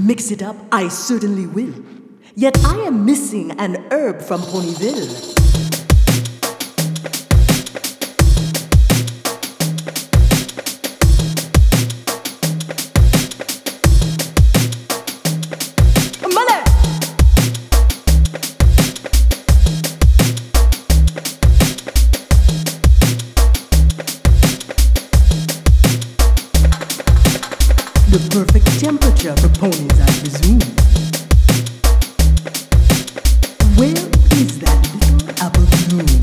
Mix it up, I certainly will. Yet I am missing an herb from Ponyville. The perfect temperature for ponies, I presume. Where is that little apple bloom?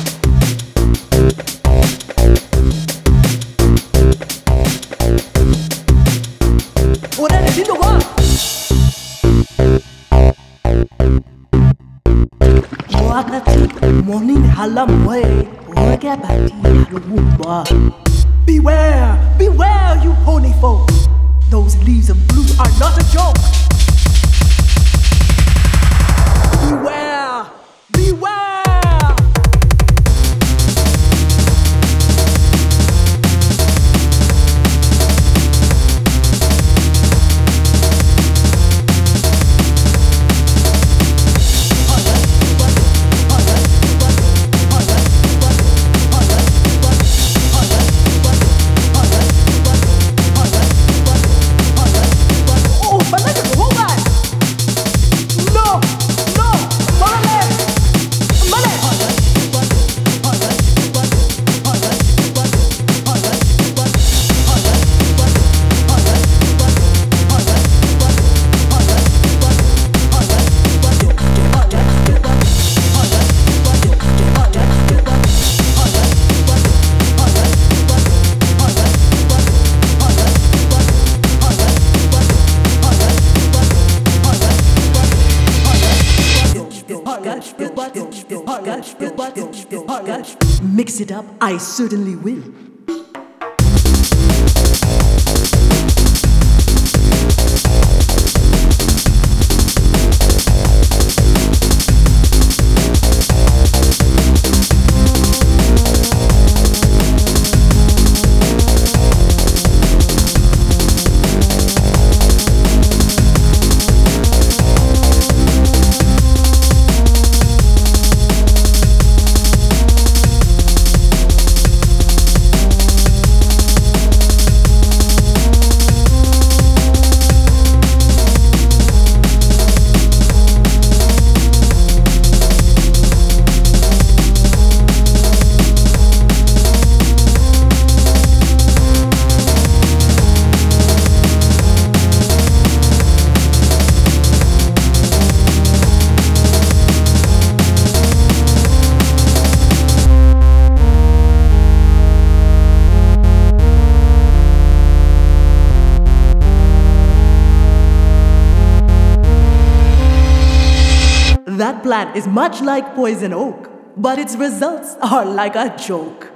Oh, that is in the one. Wakati morning halam way, wakabati halumba. Beware, beware, you pony folk. Those leaves of blue are not a joke. Beware! Beware! Mix it up, I certainly will. That plant is much like poison oak, but its results are like a joke.